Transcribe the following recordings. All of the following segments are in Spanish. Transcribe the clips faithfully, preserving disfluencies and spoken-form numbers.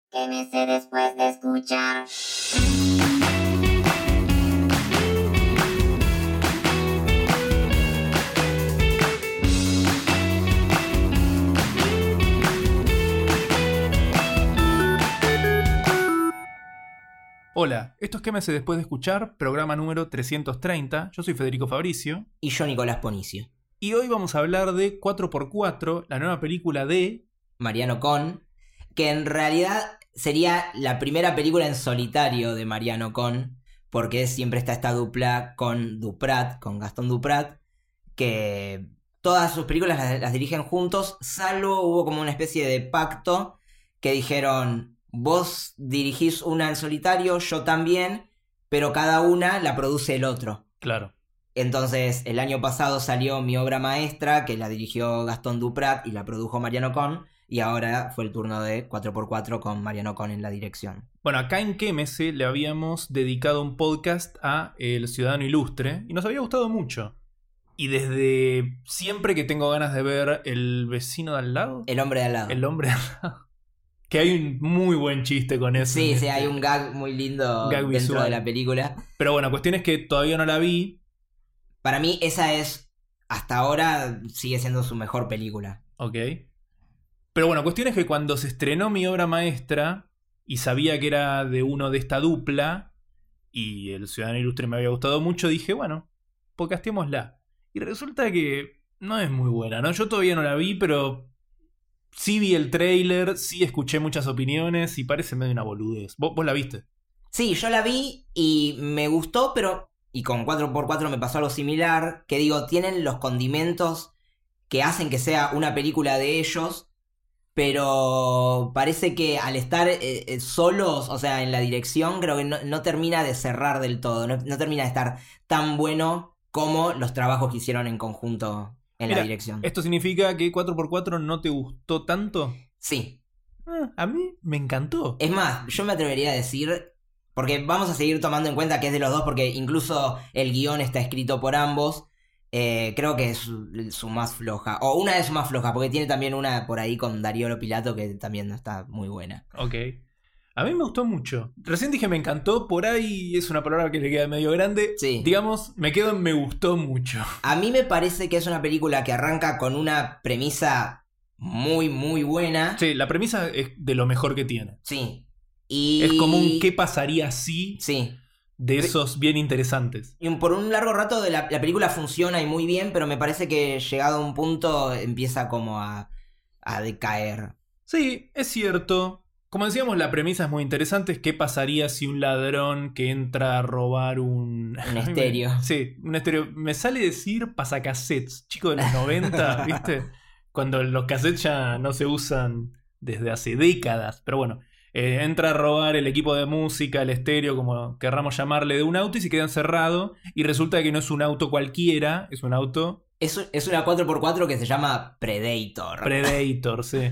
Quémese después de escuchar. Hola, esto es Quémese después de escuchar, programa número trescientos treinta. Yo soy Federico Fabricio. Y yo, Nicolás Ponicio. Y hoy vamos a hablar de cuatro por cuatro, la nueva película de Mariano Con, que en realidad sería la primera película en solitario de Mariano Con, porque siempre está esta dupla con Duprat, con Gastón Duprat, que todas sus películas las, las dirigen juntos, salvo hubo como una especie de pacto que dijeron: vos dirigís una en solitario, yo también, pero cada una la produce el otro. Claro. Entonces, el año pasado salió Mi Obra Maestra, que la dirigió Gastón Duprat y la produjo Mariano Con, y ahora fue el turno de cuatro por cuatro con Mariano Con en la dirección. Bueno, acá en Quémese le habíamos dedicado un podcast a El Ciudadano Ilustre y nos había gustado mucho. Y desde siempre que tengo ganas de ver El Vecino de al lado... El Hombre de al lado. El Hombre de al lado. Que hay un muy buen chiste con eso. Sí, sí, hay un gag muy lindo gag dentro visual de la película. Pero bueno, cuestión es que todavía no la vi. Para mí esa es, hasta ahora, sigue siendo su mejor película. Ok. Pero bueno, cuestión es que cuando se estrenó Mi Obra Maestra y sabía que era de uno de esta dupla y El Ciudadano Ilustre me había gustado mucho, dije, bueno, podcastémosla. Y resulta que no es muy buena, ¿no? Yo todavía no la vi, pero... sí vi el tráiler, sí escuché muchas opiniones y parece medio una boludez. ¿Vos, vos la viste? Sí, yo la vi y me gustó, pero... y con cuatro por cuatro me pasó algo similar, que digo, tienen los condimentos que hacen que sea una película de ellos, pero parece que al estar eh, solos, o sea, en la dirección, creo que no, no termina de cerrar del todo, no, no termina de estar tan bueno como los trabajos que hicieron en conjunto en Mira, la dirección. ¿esto significa que cuatro por cuatro no te gustó tanto? Sí. Ah, a mí me encantó. Es más, yo me atrevería a decir... porque vamos a seguir tomando en cuenta que es de los dos, porque incluso el guión está escrito por ambos. Eh, creo que es su, su más floja. O una de sus más flojas, porque tiene también una por ahí con Darío Pilato que también no está muy buena. Ok. A mí me gustó mucho. Recién dije me encantó, por ahí es una palabra que le queda medio grande. Sí. Digamos, me quedo en me gustó mucho. A mí me parece que es una película que arranca con una premisa muy, muy buena. Sí, la premisa es de lo mejor que tiene. Sí. Y... es como un ¿qué pasaría si? Sí. De esos bien interesantes. Y por un largo rato de la, la película funciona y muy bien, pero me parece que llegado a un punto empieza como a, a decaer. Sí, es cierto. Como decíamos, la premisa es muy interesante. ¿Qué pasaría si un ladrón que entra a robar un... Un estéreo. Sí, un estéreo. Me sale decir pasacassettes, chico de los noventa, ¿viste? Cuando los cassettes ya no se usan desde hace décadas. Pero bueno, eh, entra a robar el equipo de música, el estéreo, como querramos llamarle, de un auto y se queda encerrado. Y resulta que no es un auto cualquiera, es un auto... Es, es una cuatro por cuatro que se llama Predator. Predator, sí.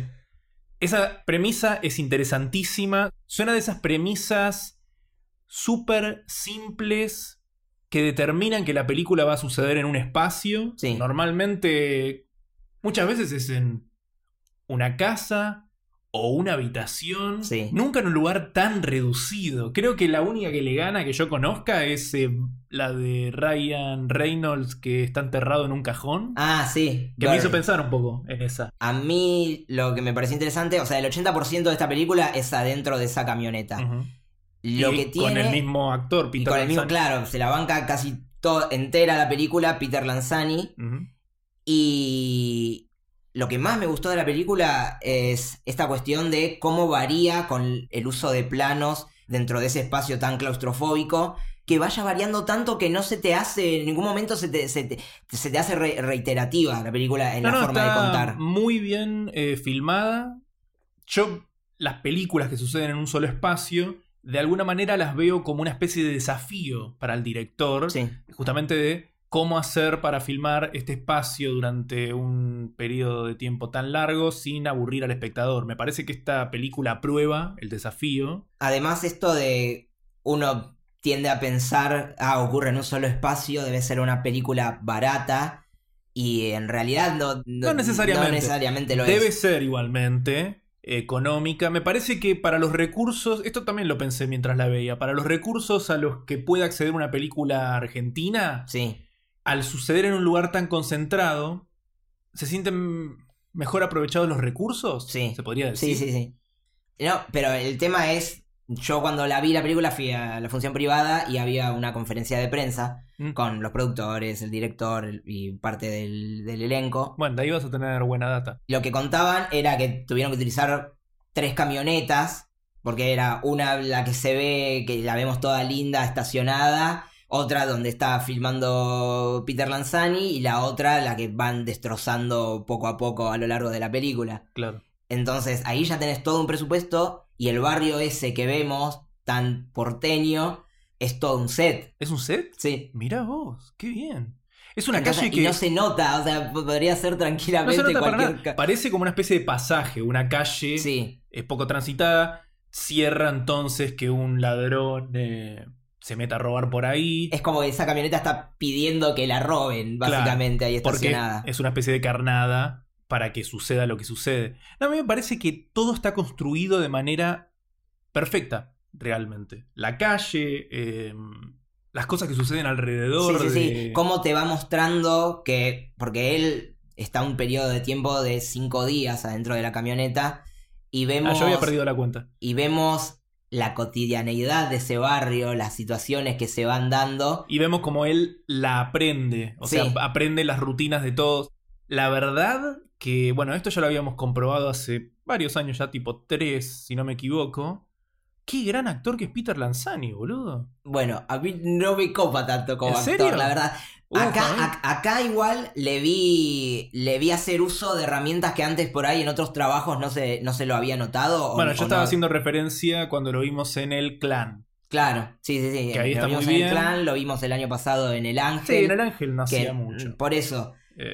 Esa premisa es interesantísima. Suena de esas premisas súper simples que determinan que la película va a suceder en un espacio. Sí. Normalmente, muchas veces es en una casa o una habitación. Sí. Nunca en un lugar tan reducido. Creo que la única que le gana que yo conozca es eh, la de Ryan Reynolds, que está enterrado en un cajón. Ah, sí. Que me hizo pensar un poco en esa. A mí lo que me pareció interesante, o sea, el ochenta por ciento de esta película es adentro de esa camioneta. Uh-huh. Lo y que tiene, con el mismo actor, Peter y con el mismo, Lanzani. claro, se la banca casi todo, entera la película, Peter Lanzani. Uh-huh. Y lo que más me gustó de la película es esta cuestión de cómo varía con el uso de planos dentro de ese espacio tan claustrofóbico, que vaya variando tanto que no se te hace, en ningún momento se te, se te, se te hace re- reiterativa la película en no, la no, forma está de contar. Muy bien eh, filmada. Yo, las películas que suceden en un solo espacio, de alguna manera las veo como una especie de desafío para el director. Sí. Justamente de cómo hacer para filmar este espacio durante un periodo de tiempo tan largo sin aburrir al espectador. Me parece que esta película aprueba el desafío. Además, esto de uno tiende a pensar, ah, ocurre en un solo espacio, debe ser una película barata, y en realidad no, no, No necesariamente. no necesariamente lo Debe es. ser igualmente. económica. Me parece que para los recursos, esto también lo pensé mientras la veía, para los recursos a los que puede acceder una película argentina, Sí. al suceder en un lugar tan concentrado, ¿se sienten mejor aprovechados los recursos? Sí. ¿Se podría decir? Sí, sí, sí. No, pero el tema es, yo cuando la vi la película fui a la función privada y había una conferencia de prensa Mm. con los productores, el director el- y parte del, del elenco. Bueno, de ahí vas a tener buena data. Lo que contaban era que tuvieron que utilizar tres camionetas, porque era una la que se ve, que la vemos toda linda, estacionada, otra donde está filmando Peter Lanzani y la otra la que van destrozando poco a poco a lo largo de la película. Claro. Entonces ahí ya tenés todo un presupuesto y el barrio ese que vemos, tan porteño, es todo un set. ¿Es un set? Sí. Mirá vos, qué bien. Es una Entonces, calle que y no se nota, o sea, podría ser no tranquilamente se nota para cualquier nada. ca- Parece como una especie de pasaje, una calle Sí. es poco transitada. Cierra entonces que un ladrón eh, se meta a robar por ahí. Es como que esa camioneta está pidiendo que la roben, Claro, básicamente, ahí porque estacionada. es una especie de carnada para que suceda lo que sucede. No, a mí me parece que todo está construido de manera perfecta, realmente. La calle, eh, las cosas que suceden alrededor. Sí, sí, sí. de- Cómo te va mostrando que. Porque él está un periodo de tiempo de cinco días adentro de la camioneta. Y Ah, vemos. yo había perdido la cuenta. Y vemos la cotidianeidad de ese barrio, las situaciones que se van dando. Y vemos como él la aprende. O Sí. sea, aprende las rutinas de todos. La verdad que, bueno, esto ya lo habíamos comprobado hace varios años ya, tipo tres, si no me equivoco. Qué gran actor que es Peter Lanzani, boludo. Bueno, a mí no me copa tanto como ¿En actor, serio? la verdad. Uf, Acá, a mí- a- acá igual le vi le vi hacer uso de herramientas que antes por ahí en otros trabajos no se, no se lo había notado. o- Bueno, yo o estaba no. haciendo referencia cuando lo vimos en El Clan. Claro, sí, sí, sí. Que ahí lo está vimos muy en bien. el Clan, lo vimos el año pasado en El Ángel. Sí, en El Ángel no que- hacía mucho. Por eso. Eh,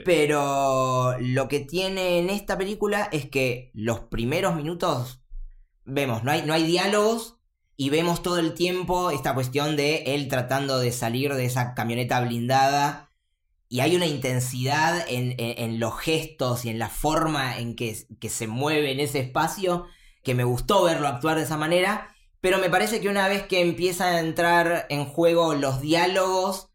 Pero lo que tiene en esta película es que los primeros minutos vemos, no hay, no hay diálogos y vemos todo el tiempo esta cuestión de él tratando de salir de esa camioneta blindada y hay una intensidad en, en- en los gestos y en la forma en que, que se mueve en ese espacio que me gustó verlo actuar de esa manera, pero me parece que una vez que empiezan a entrar en juego los diálogos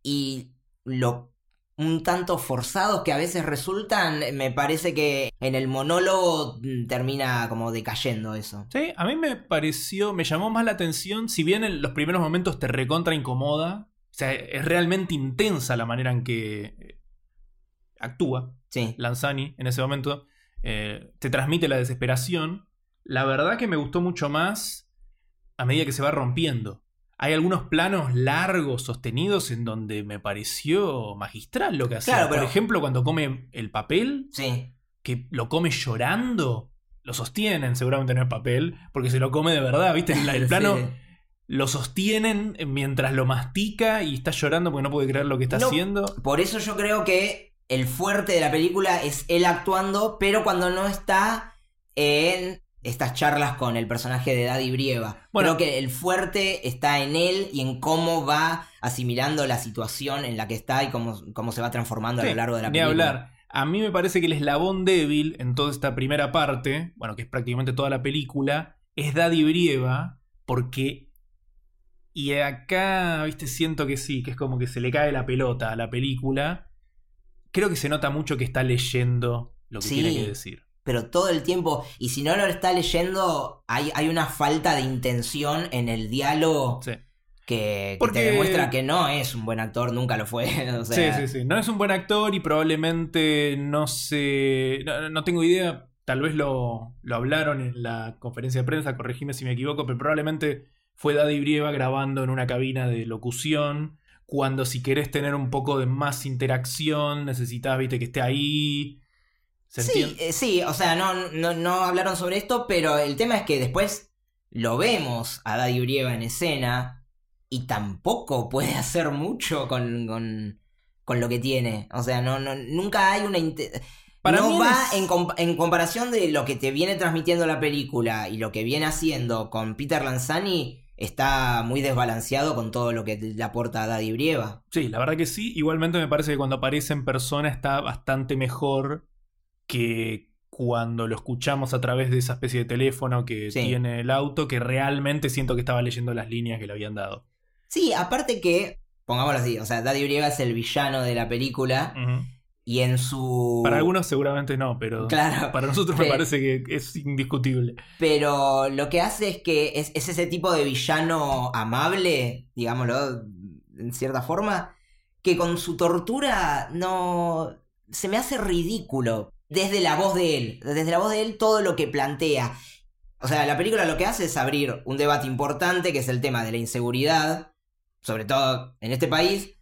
y lo un tanto forzados que a veces resultan, me parece que en el monólogo mm, termina como decayendo eso. sí, a mí me pareció, me llamó más la atención, si bien en los primeros momentos te recontra incomoda, o sea, es realmente intensa la manera en que eh, actúa Sí. Lanzani en ese momento, eh, te transmite la desesperación. La verdad que me gustó mucho más a medida que se va rompiendo. Hay algunos planos largos, sostenidos, en donde me pareció magistral lo que hacía. Claro, pero- Por ejemplo, cuando come el papel, Sí. que lo come llorando, lo sostienen, seguramente no es papel, porque se lo come de verdad, ¿viste? El, el plano Sí. lo sostienen mientras lo mastica y está llorando porque no puede creer lo que está No. haciendo. Por eso yo creo que el fuerte de la película es él actuando, pero cuando no está en estas charlas con el personaje de Daddy Brieva. Bueno. Creo que el fuerte está en él y en cómo va asimilando la situación en la que está y cómo, cómo se va transformando a Sí, lo largo de la ni película. hablar. A mí me parece que el eslabón débil en toda esta primera parte, bueno, que es prácticamente toda la película, es Daddy Brieva, porque... Y acá, viste, siento que sí, que es como que se le cae la pelota a la película. Creo que se nota mucho que está leyendo lo que Sí. tiene que decir. Pero todo el tiempo, y si no lo está leyendo, hay, hay una falta de intención en el diálogo Sí. que, que Porque- te demuestra que no es un buen actor, nunca lo fue. O sea, Sí, sí, sí. No es un buen actor y probablemente no sé. No, no tengo idea. Tal vez lo, lo hablaron en la conferencia de prensa, corregime si me equivoco, pero probablemente fue Daddy Brieva grabando en una cabina de locución. Cuando si querés tener un poco de más interacción, necesitas, viste, que esté ahí. ¿Se Sí, entiende? eh, sí, o sea, no, no, no hablaron sobre esto, pero el tema es que después lo vemos a Daddy Brieva en escena y tampoco puede hacer mucho con, con, con lo que tiene. O sea, no, no, nunca hay una... inte- Para mí no va es- en, comp- en comparación de lo que te viene transmitiendo la película y lo que viene haciendo con Peter Lanzani, está muy desbalanceado con todo lo que le aporta a Daddy Brieva. Sí, la verdad que sí. Igualmente me parece que cuando aparece en persona está bastante mejor que cuando lo escuchamos a través de esa especie de teléfono que Sí. tiene el auto, que realmente siento que estaba leyendo las líneas que le habían dado. Sí, aparte que, pongámoslo así, o sea, Daddy Brieva es el villano de la película Ujú. y en su... Para algunos seguramente no, pero Claro. para nosotros me Pe- parece que es indiscutible. Pero lo que hace es que es, es ese tipo de villano amable, digámoslo, en cierta forma, que con su tortura no... se me hace ridículo. Desde la voz de él, desde la voz de él todo lo que plantea. O sea, la película lo que hace es abrir un debate importante, que es el tema de la inseguridad, sobre todo en este país,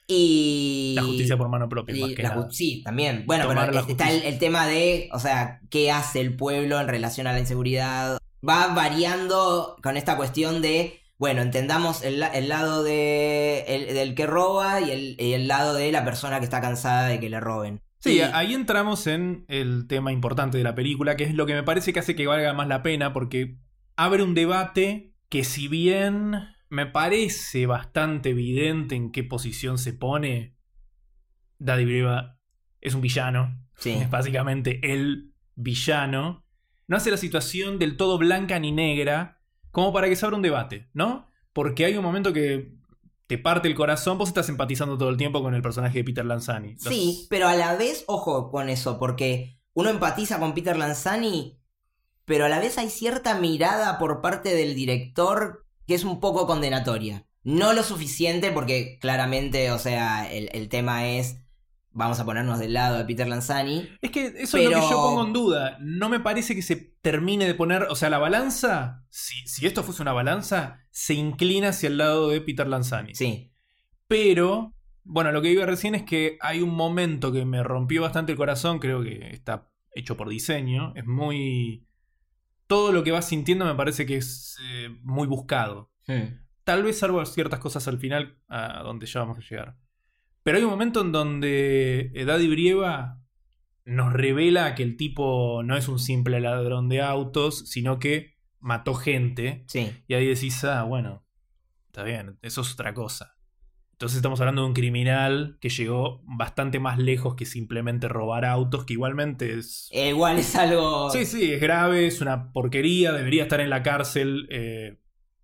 y... La justicia por mano propia, y más que la nada. ju- sí, también. Bueno, Tomar pero la está el, justicia. el tema de, o sea, qué hace el pueblo en relación a la inseguridad. Va variando con esta cuestión de, bueno, entendamos el, la- el lado de el- del que roba y el, y el lado de la persona que está cansada de que le roben. Sí, Y- ahí entramos en el tema importante de la película, que es lo que me parece que hace que valga más la pena, porque abre un debate que, si bien me parece bastante evidente en qué posición se pone, Daddy Brieva es un villano. Sí. Es básicamente el villano. No hace la situación del todo blanca ni negra como para que se abra un debate, ¿no? Porque hay un momento que te parte el corazón, vos estás empatizando todo el tiempo con el personaje de Peter Lanzani. Los- Sí, pero a la vez, ojo con eso, porque uno empatiza con Peter Lanzani, pero a la vez hay cierta mirada por parte del director que es un poco condenatoria. No lo suficiente porque claramente, o sea, el, el tema es, vamos a ponernos del lado de Peter Lanzani. Es que eso es lo Pero- que yo pongo en duda. No me parece que se termine de poner... O sea, la balanza, si, si esto fuese una balanza, se inclina hacia el lado de Peter Lanzani. Sí, Pero, bueno, lo que iba recién es que hay un momento que me rompió bastante el corazón. Creo que está hecho por diseño. Es muy... Todo lo que vas sintiendo me parece que es eh, muy buscado. Hmm. Tal vez salvo ciertas cosas al final, a donde ya vamos a llegar. Pero hay un momento en donde eh, Daddy Brieva nos revela que el tipo no es un simple ladrón de autos, sino que mató gente. Sí. Y ahí decís, ah, bueno, está bien, eso es otra cosa. Entonces estamos hablando de un criminal que llegó bastante más lejos que simplemente robar autos, que igualmente es... Eh, igual es algo... Sí, sí, es grave, es una porquería, debería estar en la cárcel eh,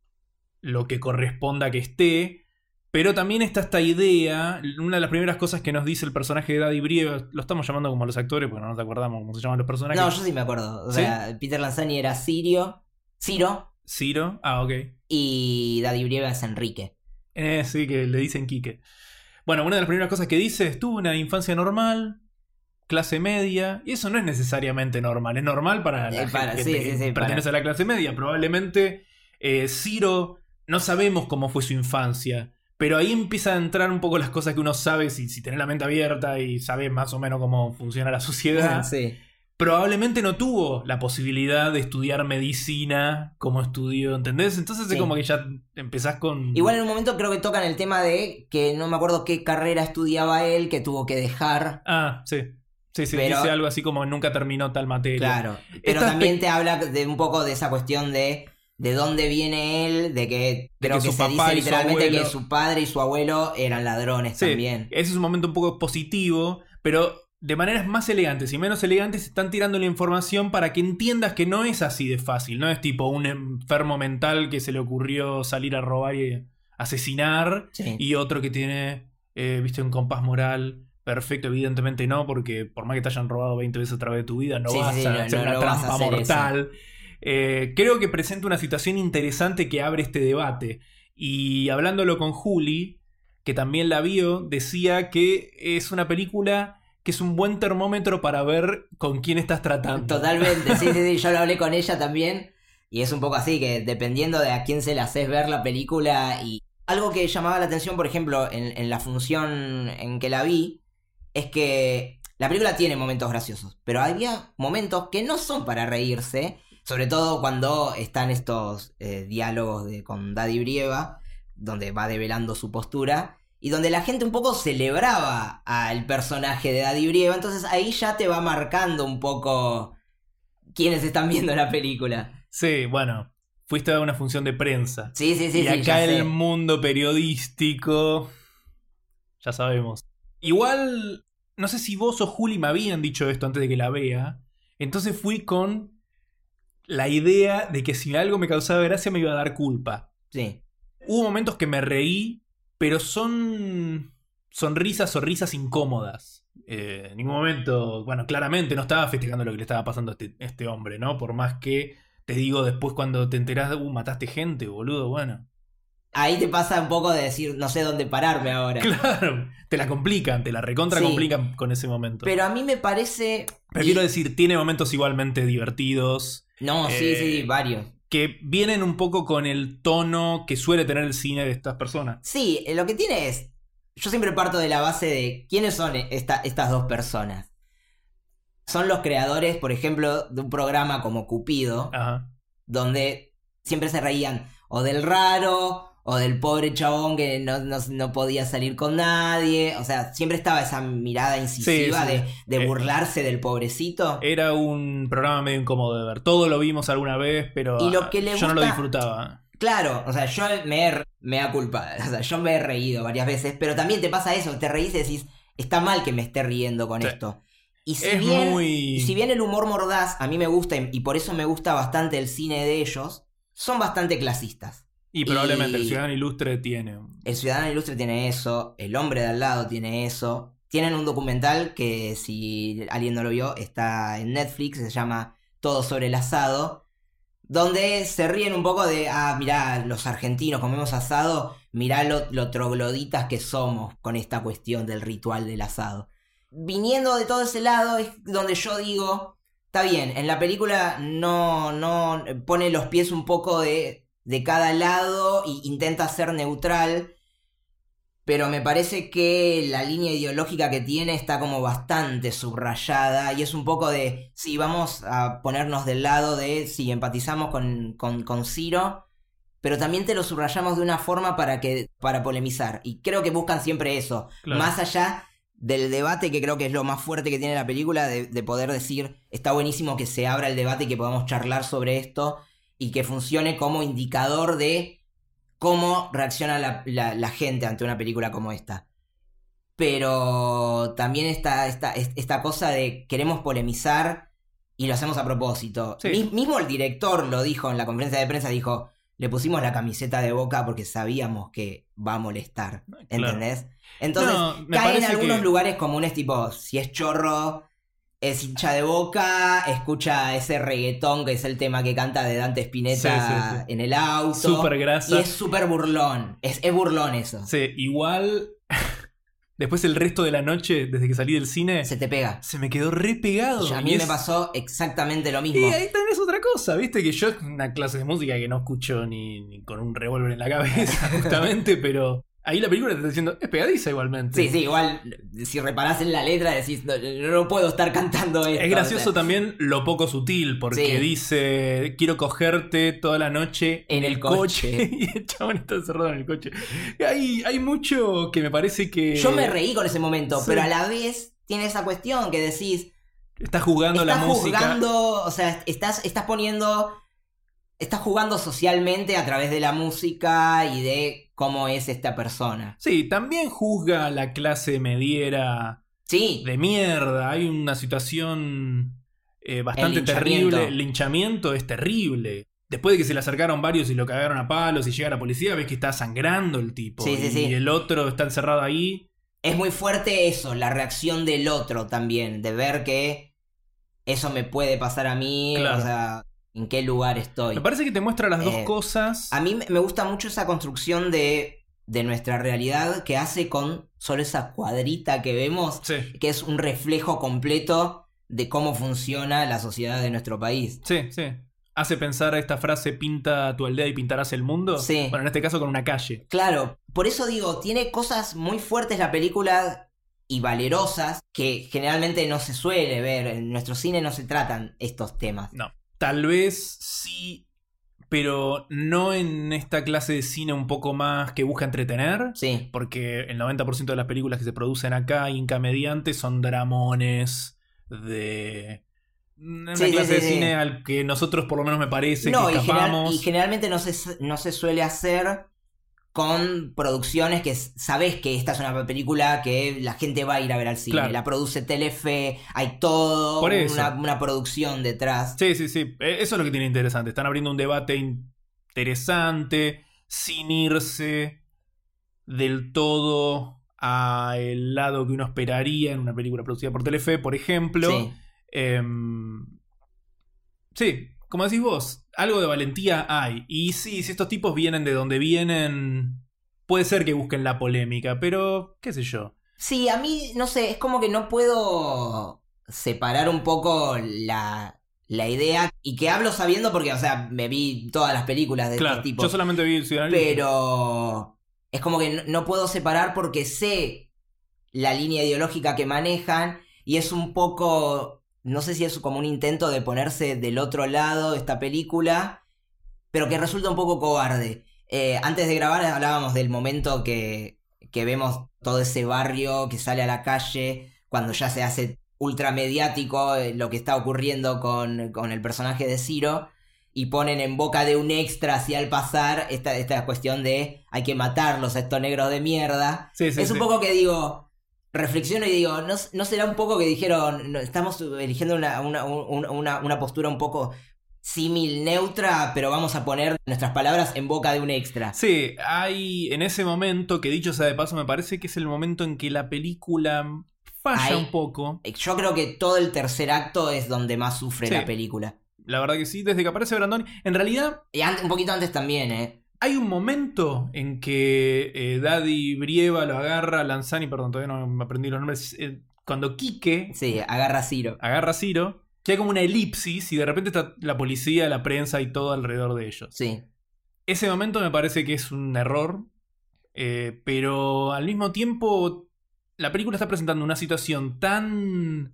lo que corresponda que esté. Pero también está esta idea, una de las primeras cosas que nos dice el personaje de Daddy Brieva, lo estamos llamando como los actores porque no nos acordamos cómo se llaman los personajes. No, yo sí me acuerdo. O ¿Sí? sea, Peter Lanzani era Sirio, Ciro, Ciro, ah, ok. y Daddy Brieva es Enrique. Eh, sí, que le dicen Quique. Bueno, una de las primeras cosas que dice es, tuvo una infancia normal, clase media, y eso no es necesariamente normal, es normal para la Eh, para- gente sí, que sí, sí, pertenece a la clase media. Probablemente eh, Ciro, no sabemos cómo fue su infancia, pero ahí empieza a entrar un poco las cosas que uno sabe si, si tenés la mente abierta y sabes más o menos cómo funciona la sociedad. Sí. Probablemente no tuvo la posibilidad de estudiar medicina como estudió, ¿entendés? Entonces Sí. es como que ya empezás con... Igual en un momento creo que tocan el tema de que no me acuerdo qué carrera estudiaba él, que tuvo que dejar. Ah, sí. Sí, sí, Pero- dice algo así como nunca terminó tal materia. Claro. Pero Esta también espe- te habla de un poco de esa cuestión de de dónde viene él, de que De creo que que, su se papá dice y su literalmente abuelo- que su padre y su abuelo eran ladrones Sí, también. ese es un momento un poco positivo, pero de maneras más elegantes y menos elegantes están tirando la información para que entiendas que no es así de fácil. No es tipo un enfermo mental que se le ocurrió salir a robar y asesinar Sí. y otro que tiene, eh, viste, un compás moral perfecto. Evidentemente no, porque por más que te hayan robado veinte veces a través de tu vida, no Sí, sí, vas sí, a no- hacer no- una no vas a trampa hacer mortal. Eh, creo que presenta una situación interesante que abre este debate. Y hablándolo con Juli, que también la vio, decía que es una película que es un buen termómetro para ver con quién estás tratando. Totalmente, sí, sí, sí, yo lo hablé con ella también. Y es un poco así, que dependiendo de a quién se le haces ver la película. Y algo que llamaba la atención, por ejemplo, en, en la función en que la vi, es que la película tiene momentos graciosos, pero había momentos que no son para reírse, sobre todo cuando están estos eh, diálogos de, con Daddy Brieva, donde va develando su postura, y donde la gente un poco celebraba al personaje de Daddy Brieva, entonces ahí ya te va marcando un poco quiénes están viendo la película. Sí, bueno, fuiste a una función de prensa. Sí, sí, sí, y sí, acá ya el sé. mundo periodístico, ya sabemos. Igual, no sé si vos o Juli me habían dicho esto antes de que la vea. Entonces fui con la idea de que si algo me causaba gracia me iba a dar culpa. Sí. Hubo momentos que me reí, pero son sonrisas o risas incómodas. Eh, en ningún momento, bueno, claramente no estaba festejando lo que le estaba pasando a este, a este hombre, ¿no? Por más que te digo después cuando te enterás, uh, mataste gente, boludo, bueno. Ahí te pasa un poco de decir, no sé dónde pararme ahora. Claro, te la complican, te la recontra Sí. complican con ese momento. Pero a mí me parece... Pero y- quiero decir, tiene momentos igualmente divertidos. No, sí, Eh, sí, varios. Que vienen un poco con el tono que suele tener el cine de estas personas. Sí, eh, lo que tiene es... Yo siempre parto de la base de quiénes son esta- estas dos personas. Son los creadores, por ejemplo, de un programa como Cupido, Ajá. donde siempre se reían o del raro o del pobre chabón que no, no, no podía salir con nadie. O sea, siempre estaba esa mirada incisiva Sí, sí. de, de Eh, burlarse del pobrecito. Era un programa medio incómodo de ver. Todo lo vimos alguna vez, pero Y lo que le yo no lo gusta- disfrutaba. Claro, o sea, yo me he, me ha culpado, o sea, yo me he reído varias veces, pero también te pasa eso, te reís y decís, está mal que me esté riendo con Sí. esto. Y si, Es bien, muy... y si bien el humor mordaz a mí me gusta y, y por eso me gusta bastante el cine de ellos, son bastante clasistas. Y probablemente y- el Ciudadano Ilustre tiene... un- El Ciudadano Ilustre tiene eso, El Hombre de al lado tiene eso. Tienen un documental que si alguien no lo vio está en Netflix, se llama Todo sobre el asado, donde se ríen un poco de, ah, mirá, los argentinos comemos asado, mirá lo, lo trogloditas que somos con esta cuestión del ritual del asado. Viniendo de todo ese lado es donde yo digo, está bien, en la película no, no pone los pies un poco de, de cada lado e intenta ser neutral, pero me parece que la línea ideológica que tiene está como bastante subrayada y es un poco de, sí, vamos a ponernos del lado de, sí, empatizamos con, con, con Ciro, pero también te lo subrayamos de una forma para, que, para polemizar. Y creo que buscan siempre eso, Claro. más allá del debate, que creo que es lo más fuerte que tiene la película, de, de poder decir, está buenísimo que se abra el debate y que podamos charlar sobre esto y que funcione como indicador de cómo reacciona la, la, la gente ante una película como esta. Pero también está esta, esta cosa de queremos polemizar y lo hacemos a propósito. Sí. Mi- mismo el director lo dijo en la conferencia de prensa, dijo, le pusimos la camiseta de Boca porque sabíamos que va a molestar, ¿entendés? Entonces, No, me cae en parece algunos que- lugares comunes tipo, si es chorro, es hincha de Boca, escucha ese reggaetón que es el tema que canta de Dante Spinetta Sí, sí, sí. en el auto. Súper grasa. Y es súper burlón. Es, es burlón eso. Sí, igual... Después el resto de la noche, desde que salí del cine, Se te pega. se me quedó re pegado. Y a y mí es- me pasó exactamente lo mismo. Y ahí tenés otra cosa, viste que yo es una clase de música que no escucho ni, ni con un revólver en la cabeza, justamente, pero ahí la película te está diciendo, es pegadiza igualmente. Sí, sí, igual si reparás en la letra decís, no, no puedo estar cantando esto. Es gracioso o sea, también lo poco sutil, porque Sí. dice, quiero cogerte toda la noche En el coche. y el chabón está encerrado en el coche. Y hay, hay mucho que me parece que... Yo me reí con ese momento, Sí. pero a la vez tiene esa cuestión que decís, Estás jugando estás la música. jugando, o sea, estás, estás poniendo, estás jugando socialmente a través de la música y de cómo es esta persona. Sí, también juzga a la clase mediera Sí, de mierda. Hay una situación eh, bastante El linchamiento. terrible. El linchamiento es terrible. Después de que se le acercaron varios y lo cagaron a palos y llega la policía, ves que está sangrando el tipo. Sí, sí, y sí. el otro está encerrado ahí. es muy fuerte eso, la reacción del otro también, de ver que eso me puede pasar a mí, Claro. o sea, en qué lugar estoy. Me parece que te muestra las dos Eh, cosas. A mí me- me gusta mucho esa construcción de, de nuestra realidad que hace con solo esa cuadrita que vemos, Sí, que es un reflejo completo de cómo funciona la sociedad de nuestro país. sí, sí. Hace pensar a esta frase, pinta tu aldea y pintarás el mundo. Sí. Bueno, en este caso con una calle. Claro, por eso digo, tiene cosas muy fuertes la película y valerosas que generalmente no se suele ver. En nuestro cine no se tratan estos temas. No. Tal vez sí, pero no en esta clase de cine un poco más que busca entretener. Sí, Porque el noventa por ciento de las películas que se producen acá, Inca mediante, son dramones de... Una Sí, sí, clase sí, de sí. cine al que nosotros por lo menos me parece no, que y, general- escapamos. y generalmente no se, no se suele hacer con producciones que sabés que esta es una película que la gente va a ir a ver al cine. Claro. La produce Telefe, hay todo, Por eso. una, una producción detrás. Sí, sí, sí. Eh, Eso es lo que tiene interesante. Están abriendo un debate interesante, sin irse del todo al lado que uno esperaría en una película producida por Telefe, por ejemplo. Sí. Eh, sí, como decís vos, algo de valentía hay. Y sí, si estos tipos vienen de donde vienen, puede ser que busquen la polémica, pero qué sé yo. Sí, a mí, no sé, es como que no puedo separar un poco la, la idea. Y que hablo sabiendo porque, o sea, me vi todas las películas de Claro, este tipo. yo solamente vi el Ciudadano Ilustre. Pero es como que no, no puedo separar porque sé la línea ideológica que manejan. Y es un poco, no sé si es como un intento de ponerse del otro lado de esta película, pero que resulta un poco cobarde. Eh, antes de grabar hablábamos del momento que, que vemos todo ese barrio que sale a la calle, cuando ya se hace ultramediático eh, lo que está ocurriendo con, con el personaje de Ciro, y ponen en boca de un extra así al pasar esta, esta cuestión de hay que matarlos a estos negros de mierda. Sí, sí, es un sí. poco que digo, reflexiono y digo, ¿no, no será un poco que dijeron, no, estamos eligiendo una, una, una, una, una postura un poco símil neutra, pero vamos a poner nuestras palabras en boca de un extra? Sí, hay en ese momento, que dicho sea de paso, me parece que es el momento en que la película falla Hay- un poco. Yo creo que todo el tercer acto es donde más sufre Sí. la película. La verdad que sí, desde que aparece Brandoni. En realidad, Y an- un poquito antes también, ¿eh? hay un momento en que eh, Daddy Brieva lo agarra, Lanzani, perdón, todavía no me aprendí los nombres. eh, cuando Quique Sí, agarra a Ciro. agarra a Ciro, que hay como una elipsis y de repente está la policía, la prensa y todo alrededor de ellos. Sí. Ese momento me parece que es un error, eh, pero al mismo tiempo la película está presentando una situación tan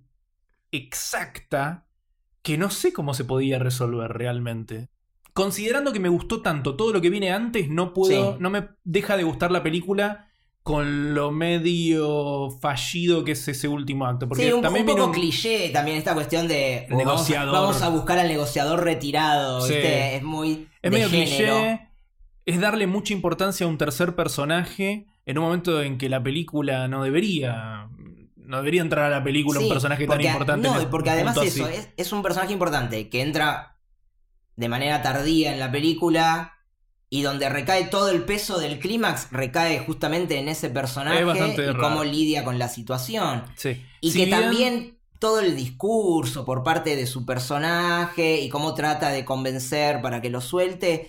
exacta que no sé cómo se podía resolver realmente. Considerando que me gustó tanto todo lo que viene antes, no puedo, Sí. no me deja de gustar la película con lo medio fallido que es ese último acto. Porque Sí, un, también un poco viene un- cliché también esta cuestión de El oh, vamos, negociador. vamos a buscar al negociador retirado, Sí. ¿viste? Es muy Es de medio género. cliché. Es darle mucha importancia a un tercer personaje en un momento en que la película no debería. No debería entrar a la película Sí, un personaje tan porque- importante. No, en y un porque además punto eso, así. es, es un personaje importante que entra de manera tardía en la película y donde recae todo el peso del clímax, recae justamente en ese personaje Es bastante y raro. cómo lidia con la situación. Sí. Y Si que bien- también todo el discurso por parte de su personaje y cómo trata de convencer para que lo suelte,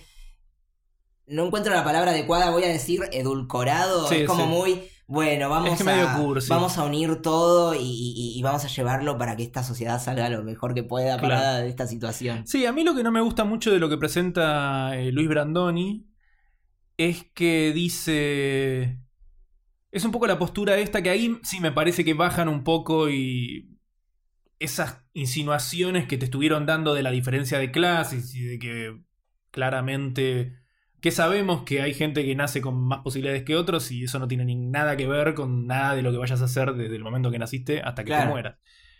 no encuentro la palabra adecuada, voy a decir edulcorado. Sí, es como sí. muy, bueno, vamos, Es que medio a, cursi. vamos a unir todo y, y- y vamos a llevarlo para que esta sociedad salga lo mejor que pueda Claro. parada de esta situación. Sí, a mí lo que no me gusta mucho de lo que presenta eh, Luis Brandoni es que dice... Es un poco la postura esta que ahí sí me parece que bajan un poco y... Esas insinuaciones que te estuvieron dando de la diferencia de clases y de que claramente... Que sabemos que hay gente que nace con más posibilidades que otros y eso no tiene ni nada que ver con nada de lo que vayas a hacer desde el momento que naciste hasta que te Claro. mueras.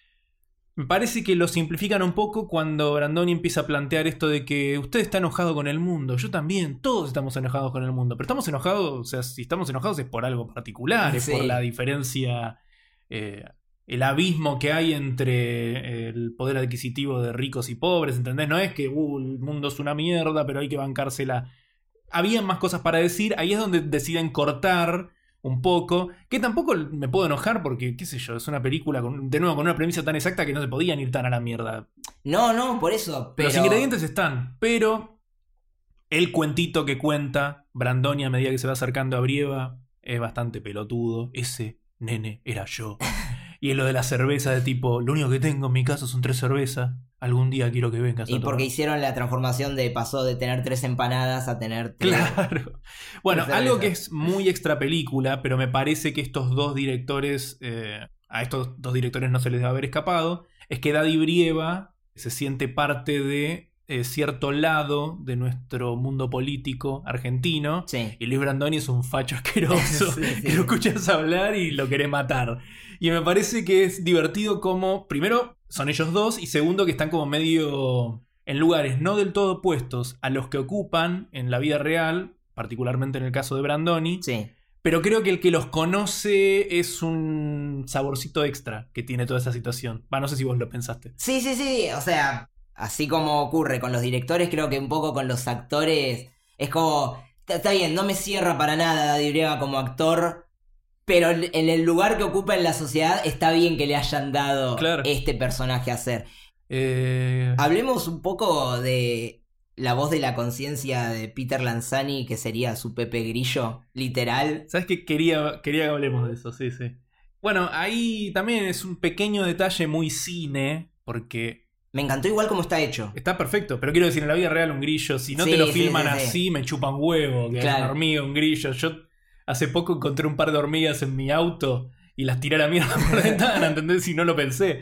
Me parece que lo simplifican un poco cuando Brandoni empieza a plantear esto de que usted está enojado con el mundo, yo también, todos estamos enojados con el mundo, pero estamos enojados, o sea, si estamos enojados es por algo particular, es Sí. por la diferencia, eh, el abismo que hay entre el poder adquisitivo de ricos y pobres, ¿entendés? No es que uh, el mundo es una mierda, pero hay que bancársela. Había más cosas para decir, ahí es donde deciden cortar un poco, que tampoco me puedo enojar porque, qué sé yo, es una película, con, de nuevo, con una premisa tan exacta que no se podían ir tan a la mierda. No, no, por eso. Pero... Los ingredientes están, pero el cuentito que cuenta Brandoni a medida que se va acercando a Brieva es bastante pelotudo. Ese nene era yo. Y en lo de la cerveza de tipo, lo único que tengo en mi casa son tres cervezas, algún día quiero que vengas a Y porque tomar. hicieron la transformación de pasó de tener tres empanadas a tener tres. Claro. Bueno, Tres algo que cervezas. es muy extra película, pero me parece que estos dos directores, eh, a estos dos directores no se les debe haber escapado, es que Daddy Brieva se siente parte de eh, cierto lado de nuestro mundo político argentino. Sí. Y Luis Brandoni es un facho asqueroso Sí, sí. que lo escuchas hablar y lo querés matar. Y me parece que es divertido como, primero, son ellos dos, y segundo, que están como medio en lugares no del todo opuestos a los que ocupan en la vida real, particularmente en el caso de Brandoni. Sí. Pero creo que el que los conoce es un saborcito extra que tiene toda esa situación. Va, no sé si vos lo pensaste. Sí, sí, sí. O sea, así como ocurre con los directores, creo que un poco con los actores es como... Está bien, no me cierra para nada Daddy Brieva como actor, pero en el lugar que ocupa en la sociedad está bien que le hayan dado claro. este personaje a hacer. Eh... Hablemos un poco de la voz de la conciencia de Peter Lanzani, que sería su Pepe Grillo, literal. ¿Sabes qué? Quería, quería que hablemos de eso, sí, sí. Bueno, ahí también es un pequeño detalle muy cine, porque... Me encantó igual como está hecho. Está perfecto, pero quiero decir, en la vida real un grillo, si no Sí, te lo sí, filman sí, sí. así, me chupan huevo, que Claro. es una hormiga, un grillo. Yo hace poco encontré un par de hormigas en mi auto y las tiré a la mierda por la ventana, ¿entendés? Si no lo pensé.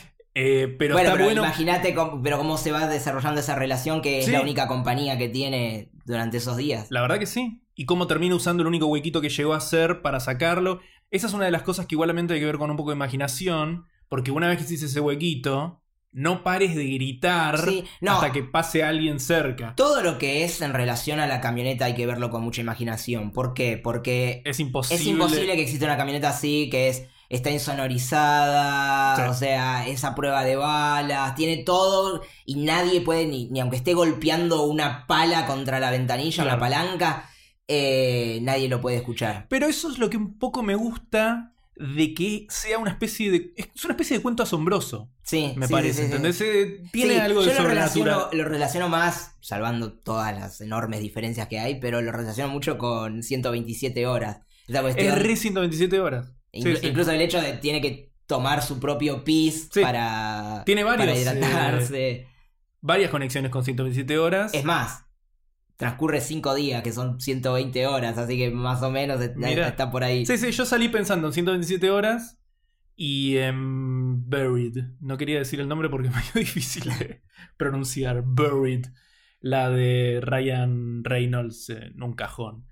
Eh, pero bueno, está pero bueno. imagínate cómo, pero cómo se va desarrollando esa relación, que es Sí. la única compañía que tiene durante esos días. La verdad que sí. Y cómo termina usando el único huequito que llegó a hacer para sacarlo. Esa es una de las cosas que igualmente hay que ver con un poco de imaginación. Porque una vez que hiciste ese huequito, no pares de gritar Sí, no. hasta que pase alguien cerca. Todo lo que es en relación a la camioneta hay que verlo con mucha imaginación. ¿Por qué? Porque Es imposible. es imposible que exista una camioneta así, que es está insonorizada, Sí. o sea, esa prueba de balas, tiene todo y nadie puede, ni, ni aunque esté golpeando una pala contra la ventanilla, Claro. una palanca, eh, nadie lo puede escuchar. Pero eso es lo que un poco me gusta de que sea una especie de... Es una especie de cuento asombroso, Sí, me sí, parece. sí, sí, sí. ¿Entendés? Eh, Tiene Sí, algo de yo lo sobrenatural. relaciono, lo relaciono más, salvando todas las enormes diferencias que hay, pero lo relaciono mucho con ciento veintisiete horas. Esa cuestión, Es re ciento veintisiete horas. inclu- Sí, sí. Incluso el hecho de que tiene que tomar su propio pis Sí. para, Tiene varios, para hidratarse. Varias conexiones con ciento veintisiete horas. Es más, transcurre cinco días, que son ciento veinte horas, así que más o menos está, Mirá. está por ahí. Sí, sí, yo salí pensando en ciento veintisiete horas y en Buried. No quería decir el nombre porque es medio difícil de pronunciar. Buried. La de Ryan Reynolds en un cajón.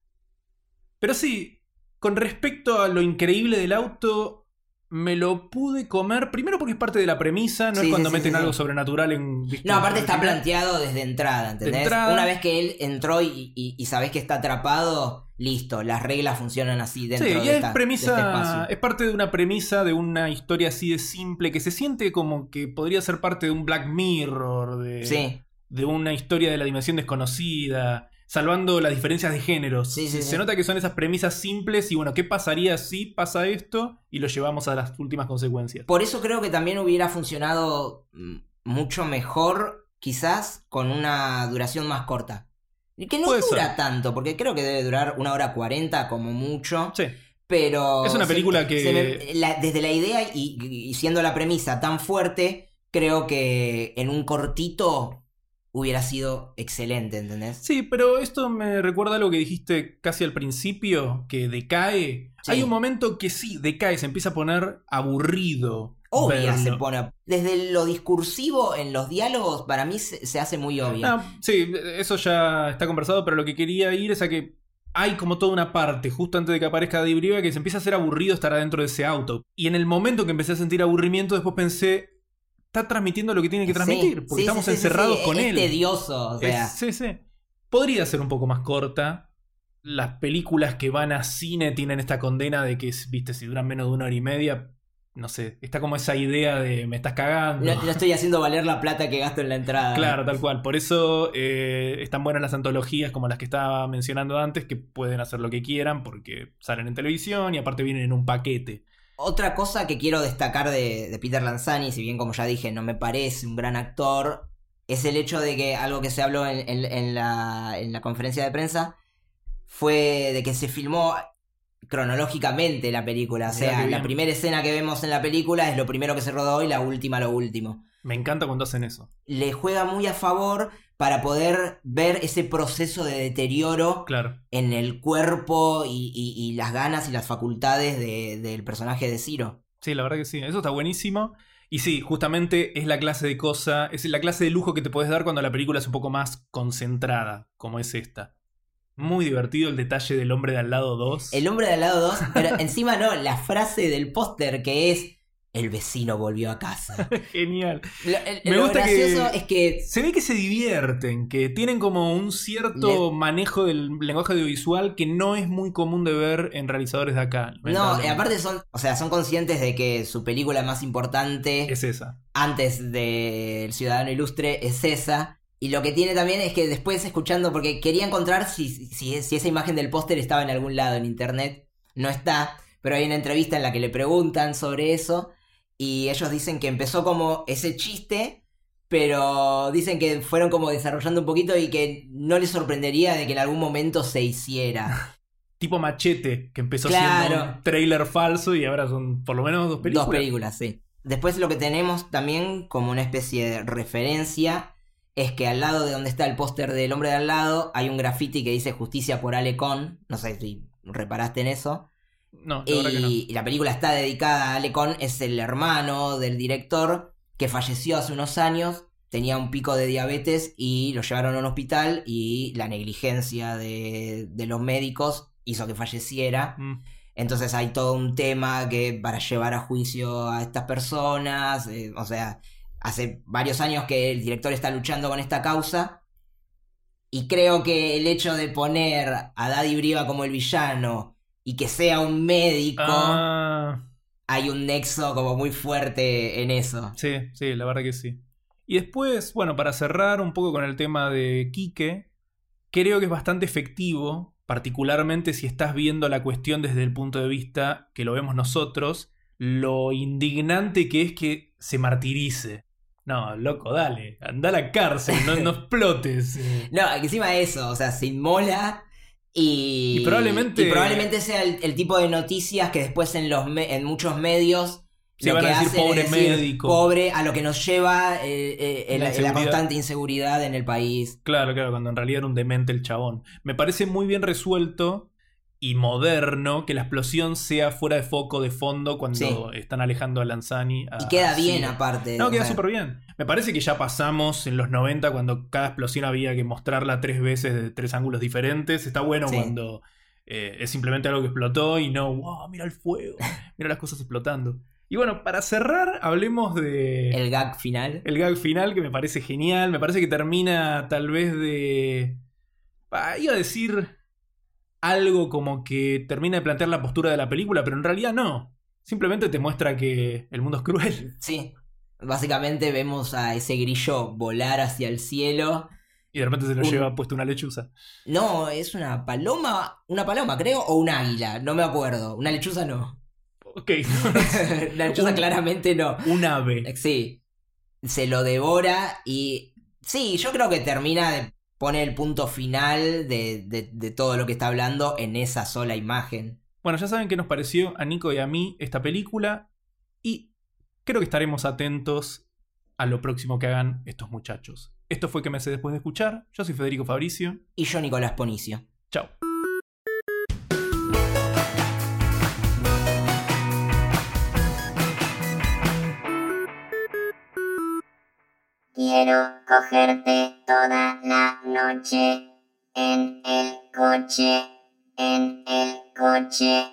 Pero sí, con respecto a lo increíble del auto, me lo pude comer. Primero porque es parte de la premisa, no Sí, es cuando sí, sí, meten sí, algo sí. sobrenatural en... ¿viste? No, aparte está Original. planteado desde entrada, ¿entendés? De entrada. Una vez que él entró y, y, y sabés que está atrapado, listo, las reglas funcionan así dentro Sí, y de, es esta- premisa, de este espacio. es parte de una premisa de una historia así de simple que se siente como que podría ser parte de un Black Mirror, de, Sí, de una historia de la dimensión desconocida, salvando las diferencias de géneros. Sí, sí, se sí. nota que son esas premisas simples y bueno, ¿qué pasaría si pasa esto? Y lo llevamos a las últimas consecuencias. por eso creo que también hubiera funcionado mm, mucho mejor, quizás, con una duración más corta. Y que no Puede dura ser. tanto, porque creo que debe durar una hora cuarenta como mucho. Sí, Pero Es una se- película que- se me- la- desde la idea y, y siendo la premisa tan fuerte, creo que en un cortito hubiera sido excelente, ¿entendés? sí, pero esto me recuerda a algo que dijiste casi al principio, que decae. Sí. Hay un momento que sí, decae, se empieza a poner aburrido. Obvia verlo. se pone. Desde lo discursivo en los diálogos, para mí se, se hace muy obvia. No, sí, eso ya está conversado, pero lo que quería ir es a que hay como toda una parte, justo antes de que aparezca Daddy Brieva, que se empieza a hacer aburrido estar adentro de ese auto. Y en el momento que empecé a sentir aburrimiento, después pensé, está transmitiendo lo que tiene que transmitir, Sí, porque sí, estamos sí, sí, sí, encerrados sí, con es él. tedioso, o sea. Es- sí, sí. Podría ser un poco más corta. Las películas que van a cine tienen esta condena de que, viste, si duran menos de una hora y media, no sé, está como esa idea de me estás cagando. No, no estoy haciendo valer la plata que gasto en la entrada. Claro, tal cual. Por eso eh, están buenas las antologías como las que estaba mencionando antes, que pueden hacer lo que quieran porque salen en televisión y aparte vienen en un paquete. Otra cosa que quiero destacar de, de Peter Lanzani, si bien como ya dije no me parece un gran actor, es el hecho de que algo que se habló en, en- en la, en la conferencia de prensa fue de que se filmó cronológicamente la película. O Mirá sea, qué la bien. primera escena que vemos en la película es lo primero que se rodó y la última lo último. Me encanta cuando hacen eso. Le juega muy a favor para poder ver ese proceso de deterioro Claro. en el cuerpo y, y- y las ganas y las facultades de- del personaje de Ciro. Sí, la verdad que sí. Eso está buenísimo. Y sí, justamente es la clase de cosa, es la clase de lujo que te puedes dar cuando la película es un poco más concentrada, como es esta. Muy divertido el detalle del hombre de al lado dos. El hombre de al lado dos, pero encima no, la frase del póster que es el vecino volvió a casa. Genial. Lo, el- Me lo gusta gracioso que- es que Se ve que se divierten, que tienen como un cierto Le- manejo del lenguaje audiovisual que no es muy común de ver en realizadores de acá. no, lamentablemente. y aparte son, o sea, son conscientes de que su película más importante Es esa. antes de El Ciudadano Ilustre es esa. Y lo que tiene también es que después escuchando, porque quería encontrar si, si, si esa imagen del póster estaba en algún lado en internet, no está, pero hay una entrevista en la que le preguntan sobre eso y ellos dicen que empezó como ese chiste, pero dicen que fueron como desarrollando un poquito y que no les sorprendería de que en algún momento se hiciera. Tipo Machete, que empezó Claro. siendo un trailer falso y ahora son por lo menos dos películas. Dos películas, sí. Después lo que tenemos también como una especie de referencia es que al lado de donde está el póster del hombre de al lado hay un graffiti que dice Justicia por Ale Con. No sé si reparaste en eso. No, la verdad que no. Y la película está dedicada a Ale Con, es el hermano del director que falleció hace unos años, tenía un pico de diabetes y lo llevaron a un hospital y la negligencia de, de los médicos hizo que falleciera. Mm. Entonces hay todo un tema que para llevar a juicio a estas personas, eh, o sea, hace varios años que el director está luchando con esta causa y creo que el hecho de poner a Daddy Brieva como el villano y que sea un médico, Ah, hay un nexo como muy fuerte en eso. sí, sí, la verdad que sí. Y después, bueno, para cerrar un poco con el tema de Quique, creo que es bastante efectivo, particularmente si estás viendo la cuestión desde el punto de vista que lo vemos nosotros, lo indignante que es que se martirice. No, loco, dale, anda a la cárcel, no, no explotes. eh. No, que encima de eso, o sea, se inmola y, Y probablemente- y probablemente sea el, el tipo de noticias que después en, los me- en muchos medios Se lo van que a decir hacen pobre es decir médico. pobre, a lo que nos lleva eh, eh, La la, la inseguridad. constante inseguridad en el país. Claro, claro, cuando en realidad era un demente el chabón. Me parece muy bien resuelto y moderno que la explosión sea fuera de foco, de fondo, cuando Sí. están alejando a Lanzani. a- Y queda a bien Ciro. aparte. No, o queda sea, súper bien. Me parece que ya pasamos en los noventa cuando cada explosión había que mostrarla tres veces de tres ángulos diferentes. Está bueno Sí. cuando eh, es simplemente algo que explotó y no, wow, mira el fuego, mira las cosas explotando. Y bueno, para cerrar, hablemos de el gag final. el gag final que me parece genial. Me parece que termina tal vez de... Ah, iba a decir algo como que termina de plantear la postura de la película, pero en realidad no. Simplemente te muestra que el mundo es cruel. Sí. Básicamente vemos a ese grillo volar hacia el cielo. Y de repente se lo Un- lleva puesto una lechuza. No, es una paloma. Una paloma, creo, o un águila. No me acuerdo. Una lechuza no. Ok. La lechuza Un- claramente no. Un ave. Sí. Se lo devora y. Sí, yo creo que termina de poner el punto final de, de, de todo lo que está hablando en esa sola imagen. Bueno, ya saben qué nos pareció a Nico y a mí esta película. Y creo que estaremos atentos a lo próximo que hagan estos muchachos. Esto fue Que me hace después de escuchar. Yo soy Federico Fabricio. Y yo, Nicolás Ponicio. Chao. Quiero cogerte toda la noche en el coche, en el coche.